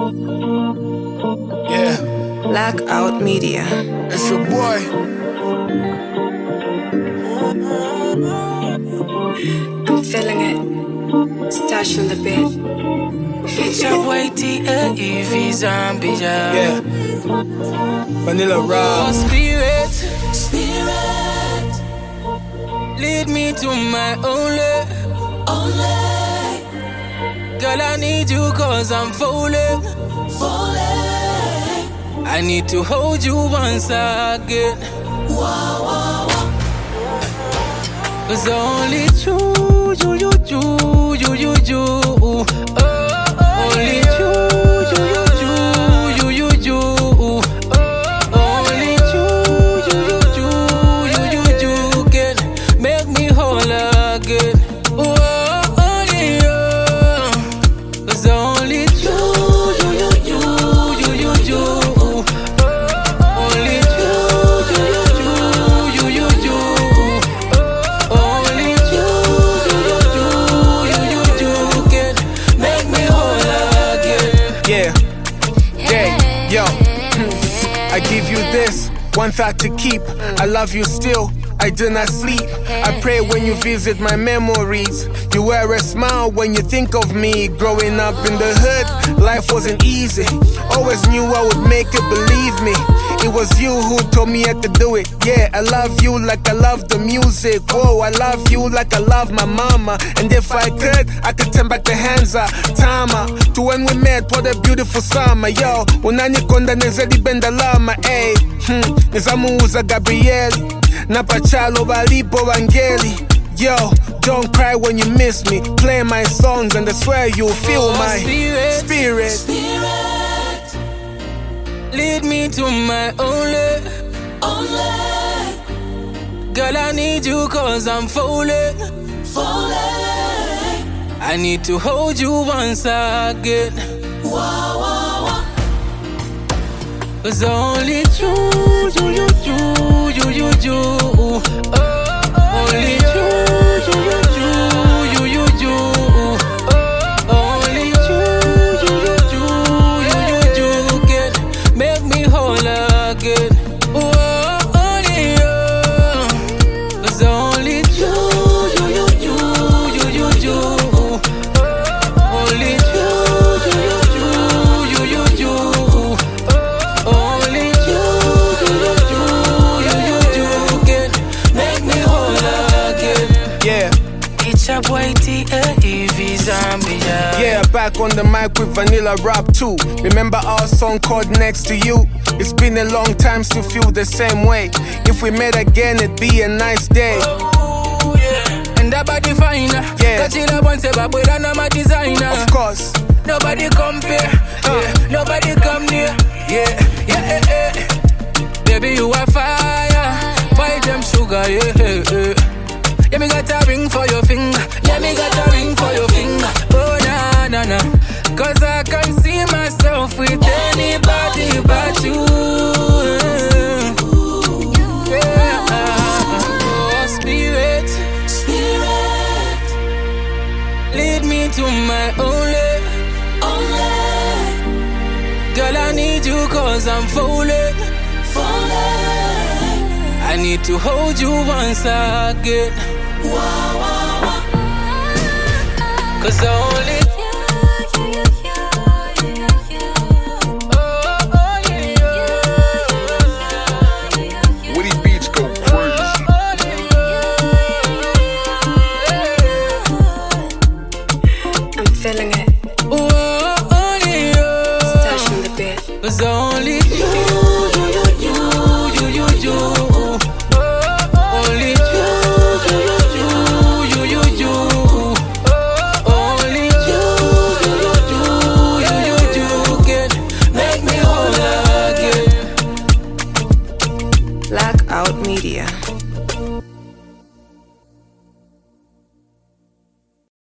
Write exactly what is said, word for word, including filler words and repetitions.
Yeah. Blackout Media. It's your boy. I'm feeling it. Stash on the bed. It's your boy T A E V Zombie. Yeah. Vanilla Oh, Rob. spirit, spirit, lead me to my only, only. Girl, I need you cause I'm falling, falling. I need to hold you once again. Wow, wow, wow. Cause only you, you, you, you, you, you, you. Oh, oh, only you, you, you, you, you, you, you. Oh, only you, you, you, you, you, you, you can make me whole again. Oh, only you. Cause only you, you, you, you, you, you, you. Oh, only you, you, you, you, you, you. Oh, only you, you, you, you, you, you can make me whole again. Yeah. Yeah. Yo. I give you this. One thought to keep. I love you still. I do not sleep. I pray when you visit my memories. You wear a smile when you think of me. Growing up in the hood, life wasn't easy. Always knew I would make it, believe me. It was you who told me I could do it. Yeah, I love you like I love the music. Whoa, I love you like I love my mama. And if I could, I could turn back the hands up. Tama, to when we met, what a beautiful summer. Yo, unanikonda nezedi benda lama. Ay, hmm, nizamuuza Gabrieli. Napachalo balipo vangeli. Yo, don't cry when you miss me. Play my songs and I swear you'll feel Oh, my spirit, spirit. spirit, lead me to my only, only. Girl, I need you cause I'm falling, falling. I need to hold you once again. Wow, wow, wow. Cause only you, you, you, you, you, you, you. Oh, only you, you, you, you, you, you, you. Oh, only you, you, you, you, you, you, you can make me whole again. Oh, only you. Cause only you, you, you, you, you, you, you. Oh, only you, you, you, you, you, you, you. Only you, you, you, you, you, you can make me whole again. Yeah. It's your boy T A E V Zombie. Yeah, back on the mic with Vanilla Rob too. Remember our song called Next to You? It's been a long time, still feel the same way. If we met again, it'd be a nice day. Oh, yeah. And that body fine. Yeah. Kachila once a but I'm my designer. Of course. Nobody compare. Uh. Yeah. Nobody come near. Yeah, yeah, yeah, yeah. Baby, you are fire. Buy them sugar, yeah, yeah, yeah. Yeah, me got a ring for your finger. Yeah, me got a ring for your finger. Oh, nah, nah, nah. Cause I can see myself with anybody but you. Yeah. Oh, spirit, spirit, lead me to my only, only. Girl, I need you cause I'm falling, falling. I need to hold you once again. Wow, wow, wow. Cause only Woody Beats go crazy. I'm feeling it.